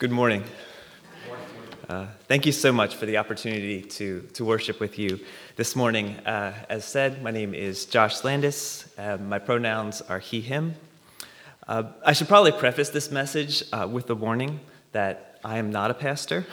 Good morning. Thank you so much for the opportunity to worship with you this morning. As said, my name is Josh Landis. My pronouns are he, him. I should probably preface this message with the warning that I am not a pastor.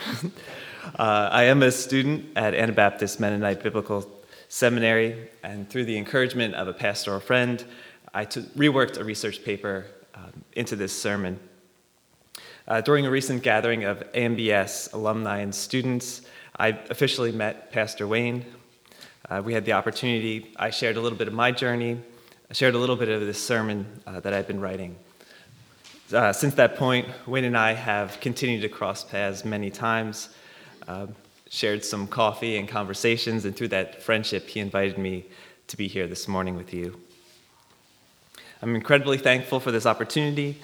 I am a student at Anabaptist Mennonite Biblical Seminary, and through the encouragement of a pastoral friend, I reworked a research paper into this sermon. During a recent gathering of AMBS alumni and students, I officially met Pastor Wayne. We had the opportunity. I shared a little bit of my journey. I shared a little bit of this sermon that I've been writing. Since that point, Wayne and I have continued to cross paths many times, shared some coffee and conversations, and through that friendship, he invited me to be here this morning with you. I'm incredibly thankful for this opportunity.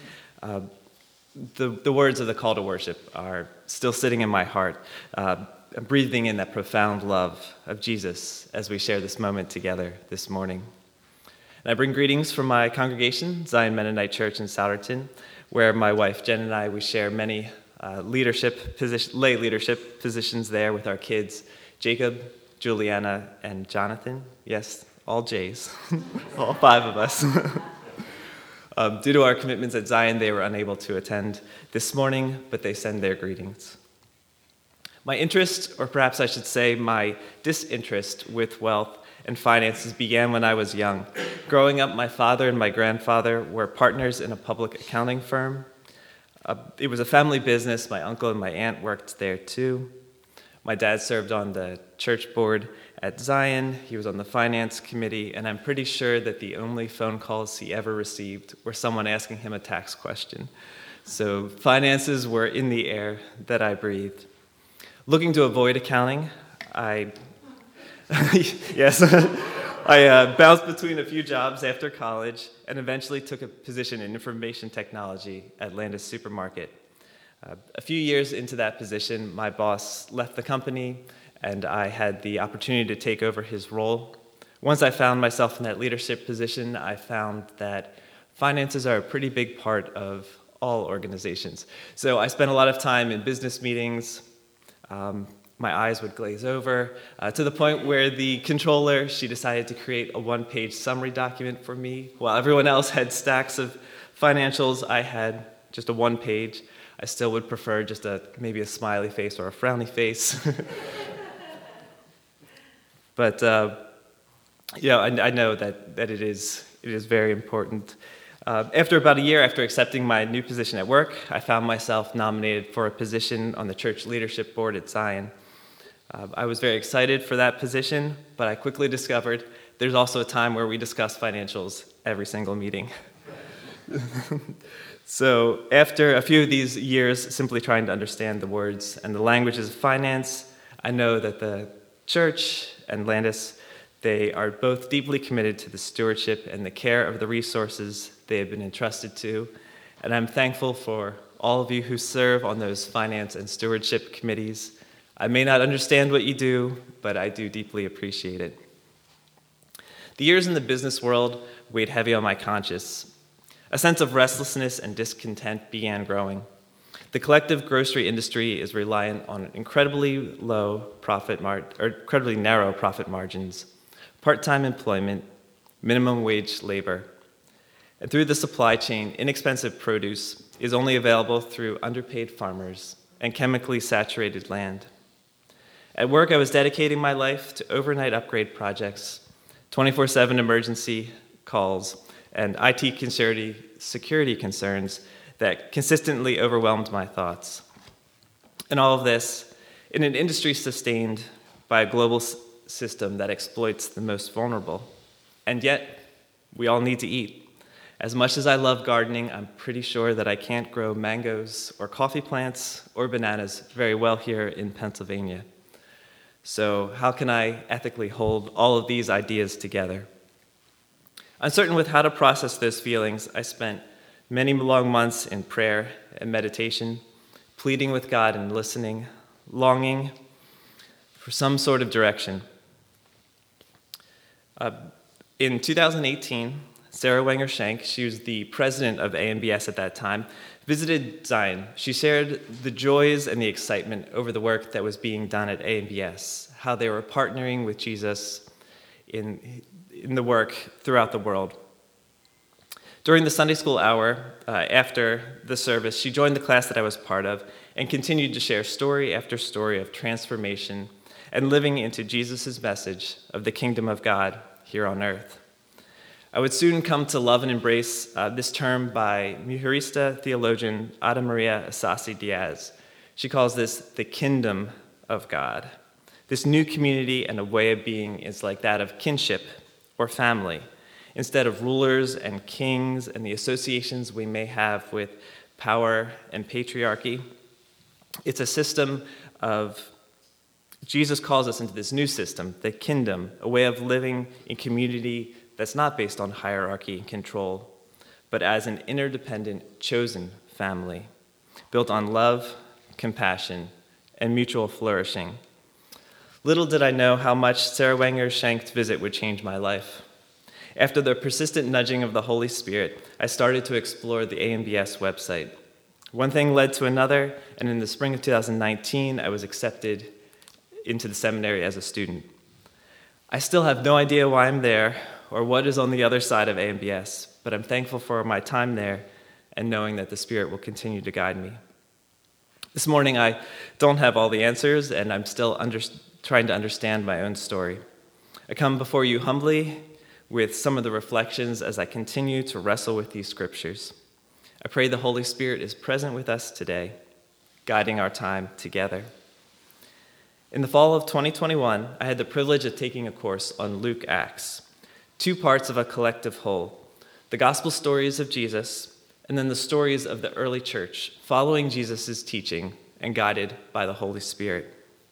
The words of the call to worship are still sitting in my heart, breathing in that profound love of Jesus as we share this moment together this morning. And I bring greetings from my congregation, Zion Mennonite Church in Souderton, where my wife Jen and I, we share many lay leadership positions there with our kids, Jacob, Juliana, and Jonathan. Yes, all J's, all 5 of us. Due to our commitments at Zion, they were unable to attend this morning, but they send their greetings. My interest, or perhaps I should say my disinterest with wealth and finances began when I was young. Growing up, my father and my grandfather were partners in a public accounting firm. It was a family business. My uncle and my aunt worked there too. My dad served on the church board at Zion. He was on the finance committee, and I'm pretty sure that the only phone calls he ever received were someone asking him a tax question. So finances were in the air that I breathed. Looking to avoid accounting, I bounced between a few jobs after college and eventually took a position in information technology at Landis Supermarket. A few years into that position, my boss left the company, and I had the opportunity to take over his role. Once I found myself in that leadership position, I found that finances are a pretty big part of all organizations. So I spent a lot of time in business meetings. My eyes would glaze over to the point where the controller, she decided to create a one-page summary document for me. While everyone else had stacks of financials, I had just a one-page. I still would prefer just maybe a smiley face or a frowny face. But I know that it is very important. After about a year after accepting my new position at work, I found myself nominated for a position on the church leadership board at Zion. I was very excited for that position, but I quickly discovered there's also a time where we discuss financials every single meeting. So after a few of these years simply trying to understand the words and the languages of finance, I know that the church and Landis, they are both deeply committed to the stewardship and the care of the resources they have been entrusted to. And I'm thankful for all of you who serve on those finance and stewardship committees. I may not understand what you do, but I do deeply appreciate it. The years in the business world weighed heavy on my conscience. A sense of restlessness and discontent began growing. The collective grocery industry is reliant on incredibly narrow profit margins, part-time employment, minimum wage labor. And through the supply chain, inexpensive produce is only available through underpaid farmers and chemically saturated land. At work, I was dedicating my life to overnight upgrade projects, 24/7 emergency calls, and IT security concerns that consistently overwhelmed my thoughts. And all of this in an industry sustained by a global system that exploits the most vulnerable. And yet, we all need to eat. As much as I love gardening, I'm pretty sure that I can't grow mangoes or coffee plants or bananas very well here in Pennsylvania. So how can I ethically hold all of these ideas together? Uncertain with how to process those feelings, I spent many long months in prayer and meditation, pleading with God and listening, longing for some sort of direction. In 2018, Sarah Wenger Shank, she was the president of AMBS at that time, visited Zion. She shared the joys and the excitement over the work that was being done at AMBS, how they were partnering with Jesus in the work throughout the world. During the Sunday school hour, after the service, she joined the class that I was part of and continued to share story after story of transformation and living into Jesus' message of the kingdom of God here on earth. I would soon come to love and embrace this term by Mujerista theologian Ada Maria Asasi Diaz. She calls this the kingdom of God. This new community and a way of being is like that of kinship or family, instead of rulers and kings and the associations we may have with power and patriarchy. It's a system of, Jesus calls us into this new system, the kingdom, a way of living in community that's not based on hierarchy and control, but as an interdependent, chosen family, built on love, compassion, and mutual flourishing. Little did I know how much Sarah Wenger Shank's visit would change my life. After the persistent nudging of the Holy Spirit, I started to explore the AMBS website. One thing led to another, and in the spring of 2019, I was accepted into the seminary as a student. I still have no idea why I'm there or what is on the other side of AMBS, but I'm thankful for my time there and knowing that the Spirit will continue to guide me. This morning, I don't have all the answers, and I'm still trying to understand my own story. I come before you humbly with some of the reflections as I continue to wrestle with these scriptures. I pray the Holy Spirit is present with us today, guiding our time together. In the fall of 2021, I had the privilege of taking a course on Luke Acts, two parts of a collective whole, the gospel stories of Jesus, and then the stories of the early church, following Jesus' teaching and guided by the Holy Spirit.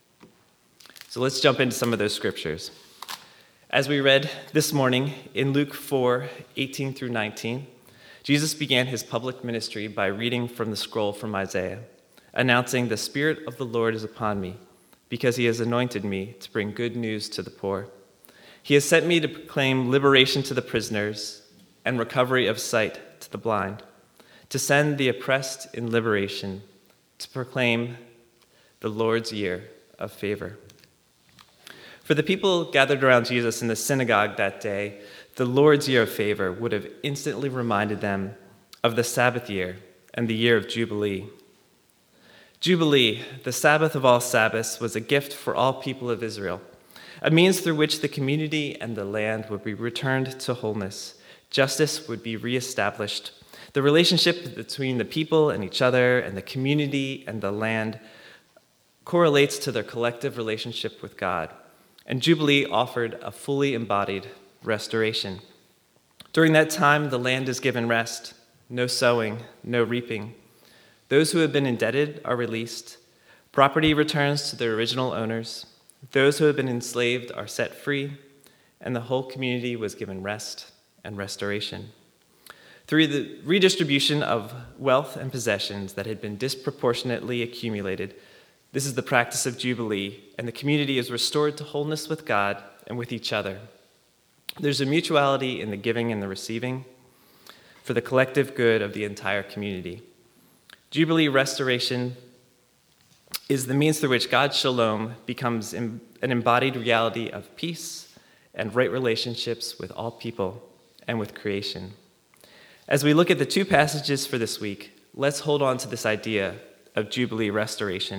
So let's jump into some of those scriptures. As we read this morning in Luke 4:18 through 19, Jesus began his public ministry by reading from the scroll from Isaiah, announcing, "The Spirit of the Lord is upon me, because he has anointed me to bring good news to the poor. He has sent me to proclaim liberation to the prisoners and recovery of sight to the blind, to send the oppressed in liberation, to proclaim the Lord's year of favor." For the people gathered around Jesus in the synagogue that day, the Lord's year of favor would have instantly reminded them of the Sabbath year and the year of Jubilee. Jubilee, the Sabbath of all Sabbaths, was a gift for all people of Israel, a means through which the community and the land would be returned to wholeness. Justice would be reestablished. The relationship between the people and each other and the community and the land correlates to their collective relationship with God. And Jubilee offered a fully embodied restoration. During that time, the land is given rest, no sowing, no reaping. Those who have been indebted are released. Property returns to their original owners. Those who have been enslaved are set free, and the whole community was given rest and restoration. Through the redistribution of wealth and possessions that had been disproportionately accumulated, this is the practice of Jubilee, and the community is restored to wholeness with God and with each other. There's a mutuality in the giving and the receiving for the collective good of the entire community. Jubilee restoration is the means through which God's shalom becomes an embodied reality of peace and right relationships with all people and with creation. As we look at the two passages for this week, let's hold on to this idea of Jubilee restoration.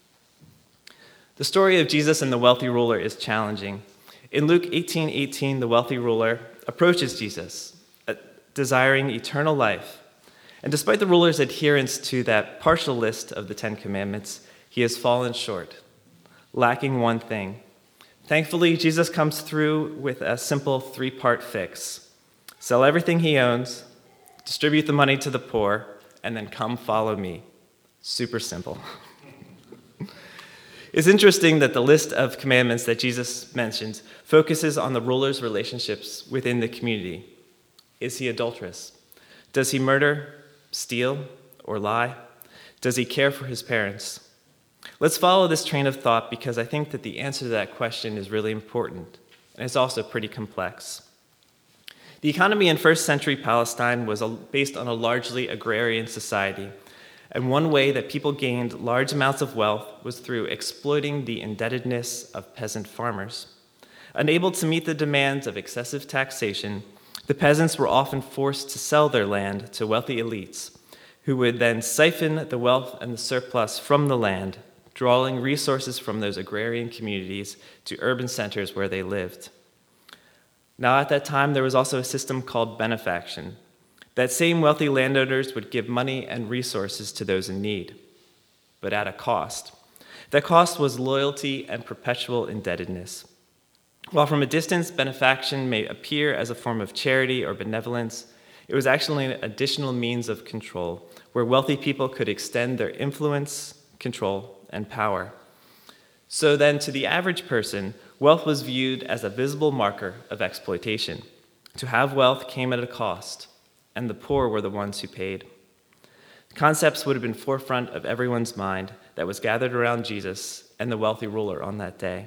The story of Jesus and the wealthy ruler is challenging. In Luke 18:18, the wealthy ruler approaches Jesus, desiring eternal life. And despite the ruler's adherence to that partial list of the 10 Commandments, he has fallen short, lacking one thing. Thankfully, Jesus comes through with a simple 3-part fix. Sell everything he owns, distribute the money to the poor, and then come follow me. Super simple. It's interesting that the list of commandments that Jesus mentions focuses on the ruler's relationships within the community. Is he adulterous? Does he murder, steal, or lie? Does he care for his parents? Let's follow this train of thought because I think that the answer to that question is really important, and it's also pretty complex. The economy in first century Palestine was based on a largely agrarian society, and one way that people gained large amounts of wealth was through exploiting the indebtedness of peasant farmers. Unable to meet the demands of excessive taxation, the peasants were often forced to sell their land to wealthy elites, who would then siphon the wealth and the surplus from the land, drawing resources from those agrarian communities to urban centers where they lived. Now, at that time, there was also a system called benefaction. That same wealthy landowners would give money and resources to those in need, but at a cost. That cost was loyalty and perpetual indebtedness. While from a distance, benefaction may appear as a form of charity or benevolence, it was actually an additional means of control, where wealthy people could extend their influence, control, and power. So then, to the average person, wealth was viewed as a visible marker of exploitation. To have wealth came at a cost, and the poor were the ones who paid. Concepts would have been forefront of everyone's mind that was gathered around Jesus and the wealthy ruler on that day.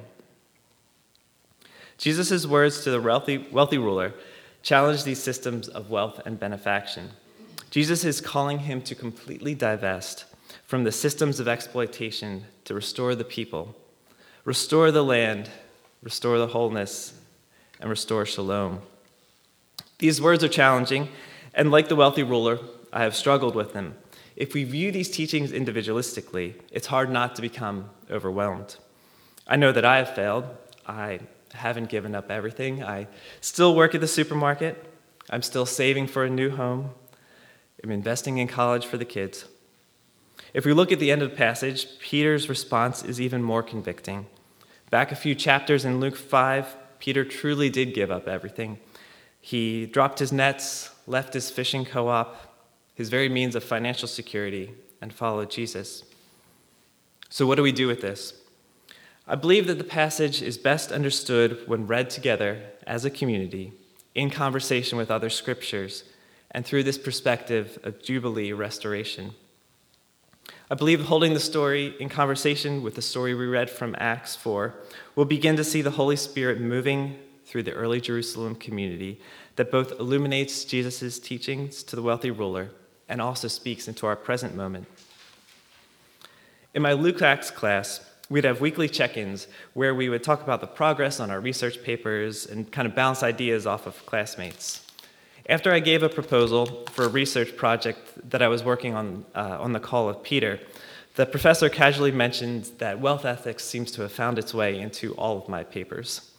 Jesus' words to the wealthy ruler challenge these systems of wealth and benefaction. Jesus is calling him to completely divest from the systems of exploitation to restore the people, restore the land, restore the wholeness, and restore shalom. These words are challenging, and like the wealthy ruler, I have struggled with them. If we view these teachings individualistically, it's hard not to become overwhelmed. I know that I have failed. I haven't given up everything. I still work at the supermarket. I'm still saving for a new home. I'm investing in college for the kids. If we look at the end of the passage, Peter's response is even more convicting. Back a few chapters in Luke 5, Peter truly did give up everything. He dropped his nets, left his fishing co-op, his very means of financial security, and followed Jesus. So what do we do with this? I believe that the passage is best understood when read together as a community, in conversation with other scriptures, and through this perspective of Jubilee restoration. I believe holding the story in conversation with the story we read from Acts 4, we'll begin to see the Holy Spirit moving through the early Jerusalem community that both illuminates Jesus' teachings to the wealthy ruler and also speaks into our present moment. In my Luke Acts class, we'd have weekly check-ins where we would talk about the progress on our research papers and kind of bounce ideas off of classmates. After I gave a proposal for a research project that I was working on the call of Peter, the professor casually mentioned that wealth ethics seems to have found its way into all of my papers.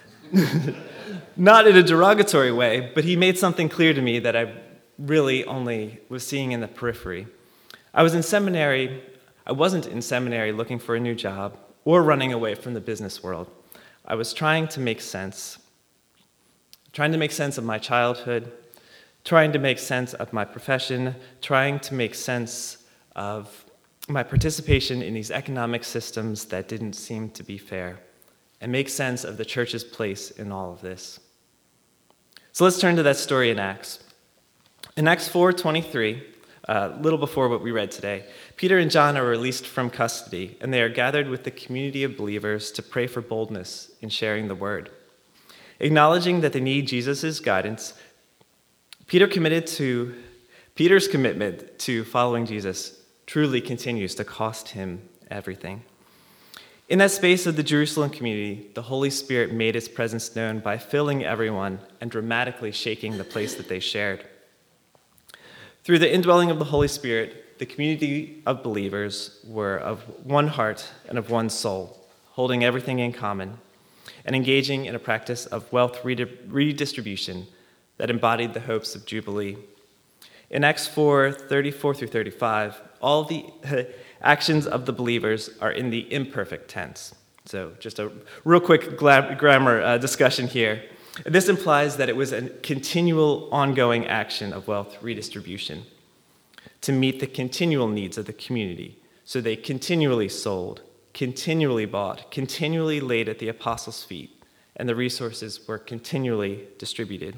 Not in a derogatory way, but he made something clear to me that I really only was seeing in the periphery. I wasn't in seminary looking for a new job or running away from the business world. I was trying to make sense of my childhood, trying to make sense of my profession, trying to make sense of my participation in these economic systems that didn't seem to be fair, and make sense of the church's place in all of this. So let's turn to that story in Acts. In Acts 4:23, a little before what we read today, Peter and John are released from custody, and they are gathered with the community of believers to pray for boldness in sharing the word. Acknowledging that they need Jesus' guidance, Peter's commitment to following Jesus truly continues to cost him everything. In that space of the Jerusalem community, the Holy Spirit made his presence known by filling everyone and dramatically shaking the place that they shared. Through the indwelling of the Holy Spirit, the community of believers were of one heart and of one soul, holding everything in common, and engaging in a practice of wealth redistribution that embodied the hopes of Jubilee. In Acts 4:34 through 35, all the actions of the believers are in the imperfect tense. So just a real quick grammar discussion here. This implies that it was a continual, ongoing action of wealth redistribution to meet the continual needs of the community. So they continually sold, continually bought, continually laid at the apostles' feet, and the resources were continually distributed.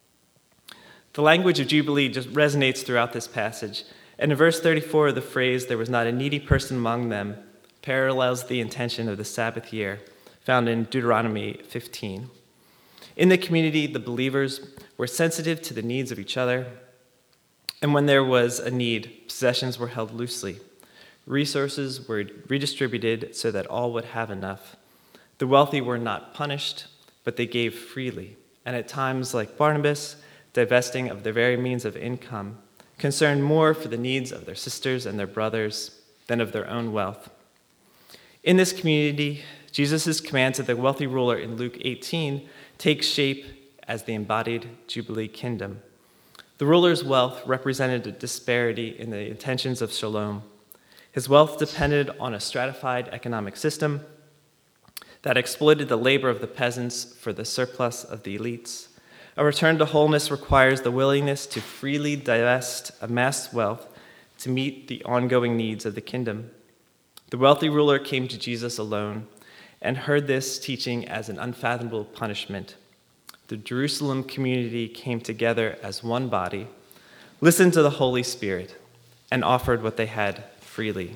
The language of Jubilee just resonates throughout this passage, and in verse 34, the phrase, "there was not a needy person among them," parallels the intention of the Sabbath year, found in Deuteronomy 15. In the community, the believers were sensitive to the needs of each other, and when there was a need, possessions were held loosely. Resources were redistributed so that all would have enough. The wealthy were not punished, but they gave freely, and at times, like Barnabas, divesting of their very means of income, concerned more for the needs of their sisters and their brothers than of their own wealth. In this community, Jesus' command to the wealthy ruler in Luke 18 takes shape as the embodied Jubilee kingdom. The ruler's wealth represented a disparity in the intentions of shalom. His wealth depended on a stratified economic system that exploited the labor of the peasants for the surplus of the elites. A return to wholeness requires the willingness to freely divest amassed wealth to meet the ongoing needs of the kingdom. The wealthy ruler came to Jesus alone and heard this teaching as an unfathomable punishment. The Jerusalem community came together as one body, listened to the Holy Spirit, and offered what they had freely.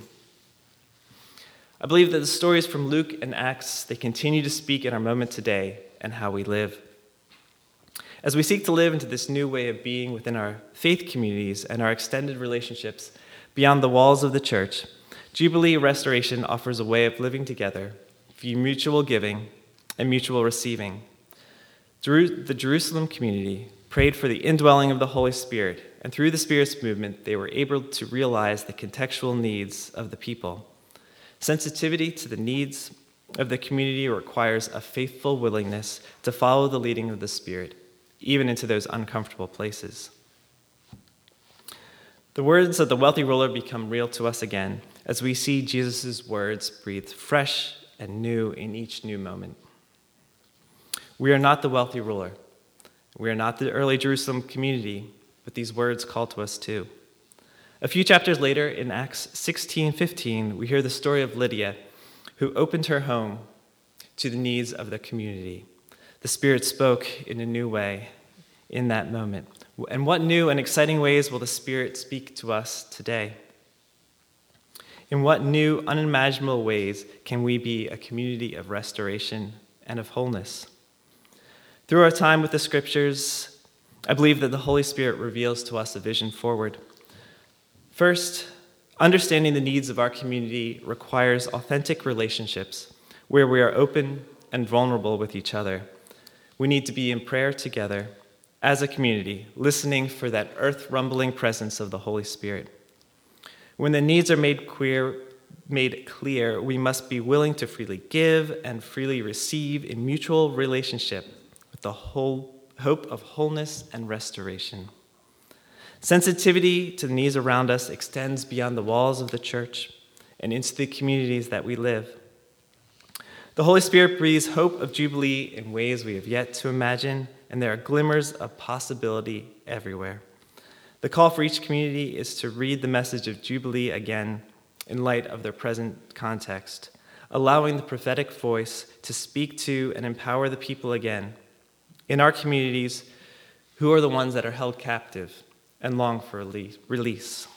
I believe that the stories from Luke and Acts, they continue to speak in our moment today and how we live. As we seek to live into this new way of being within our faith communities and our extended relationships beyond the walls of the church, Jubilee Restoration offers a way of living together via mutual giving and mutual receiving. The Jerusalem community prayed for the indwelling of the Holy Spirit, and through the Spirit's movement, they were able to realize the contextual needs of the people. Sensitivity to the needs of the community requires a faithful willingness to follow the leading of the Spirit, even into those uncomfortable places. The words of the wealthy ruler become real to us again as we see Jesus' words breathed fresh and new in each new moment. We are not the wealthy ruler. We are not the early Jerusalem community, but these words call to us too. A few chapters later, in Acts 16:15, we hear the story of Lydia, who opened her home to the needs of the community. The Spirit spoke in a new way in that moment. And what new and exciting ways will the Spirit speak to us today? In what new, unimaginable ways can we be a community of restoration and of wholeness? Through our time with the Scriptures, I believe that the Holy Spirit reveals to us a vision forward. First, understanding the needs of our community requires authentic relationships where we are open and vulnerable with each other. We need to be in prayer together as a community, listening for that earth-rumbling presence of the Holy Spirit. When the needs are made clear, we must be willing to freely give and freely receive in mutual relationship with the whole hope of wholeness and restoration. Sensitivity to the needs around us extends beyond the walls of the church and into the communities that we live. The Holy Spirit breathes hope of Jubilee in ways we have yet to imagine, and there are glimmers of possibility everywhere. The call for each community is to read the message of Jubilee again in light of their present context, allowing the prophetic voice to speak to and empower the people again. In our communities, who are the ones that are held captive and long for release?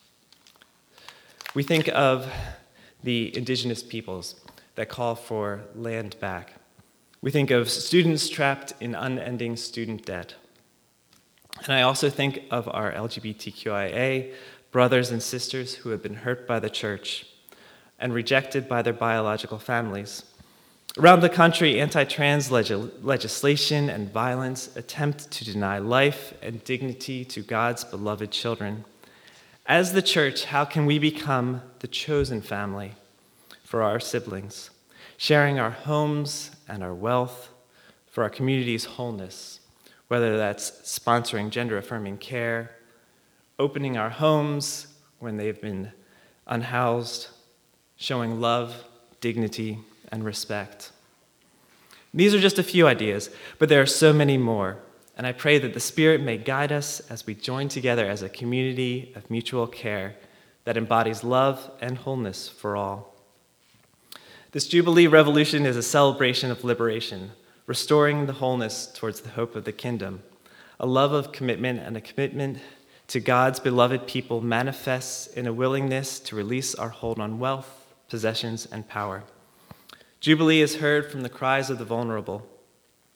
We think of the indigenous peoples that call for land back. We think of students trapped in unending student debt. And I also think of our LGBTQIA brothers and sisters who have been hurt by the church and rejected by their biological families. Around the country, anti-trans legislation and violence attempt to deny life and dignity to God's beloved children. As the church, how can we become the chosen family for our siblings, sharing our homes and our wealth for our community's wholeness, whether that's sponsoring gender-affirming care, opening our homes when they've been unhoused, showing love, dignity, and respect. These are just a few ideas, but there are so many more, and I pray that the Spirit may guide us as we join together as a community of mutual care that embodies love and wholeness for all. This Jubilee Revolution is a celebration of liberation, restoring the wholeness towards the hope of the kingdom. A love of commitment and a commitment to God's beloved people manifests in a willingness to release our hold on wealth, possessions, and power. Jubilee is heard from the cries of the vulnerable.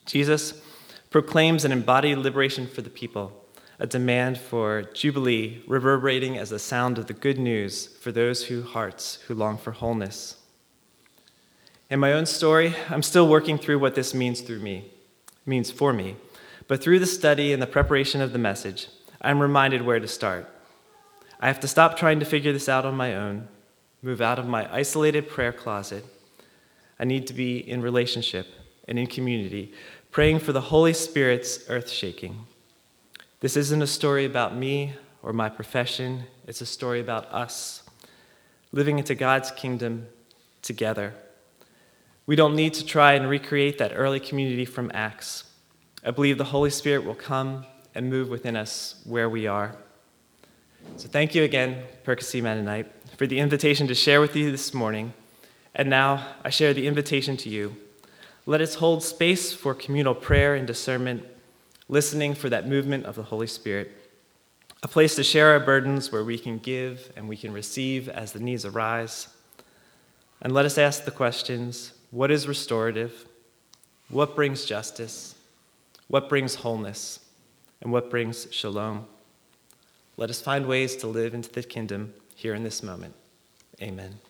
Jesus proclaims an embodied liberation for the people, a demand for jubilee reverberating as the sound of the good news for those hearts who long for wholeness. In my own story, I'm still working through what this means for me. But through the study and the preparation of the message, I'm reminded where to start. I have to stop trying to figure this out on my own, move out of my isolated prayer closet. I need to be in relationship and in community, praying for the Holy Spirit's earth-shaking. This isn't a story about me or my profession. It's a story about us, living into God's kingdom together. We don't need to try and recreate that early community from Acts. I believe the Holy Spirit will come and move within us where we are. So thank you again, Percy Mennonite, for the invitation to share with you this morning. And now I share the invitation to you. Let us hold space for communal prayer and discernment, listening for that movement of the Holy Spirit, a place to share our burdens where we can give and we can receive as the needs arise. And let us ask the questions, what is restorative? What brings justice? What brings wholeness? And what brings shalom? Let us find ways to live into the kingdom here in this moment. Amen.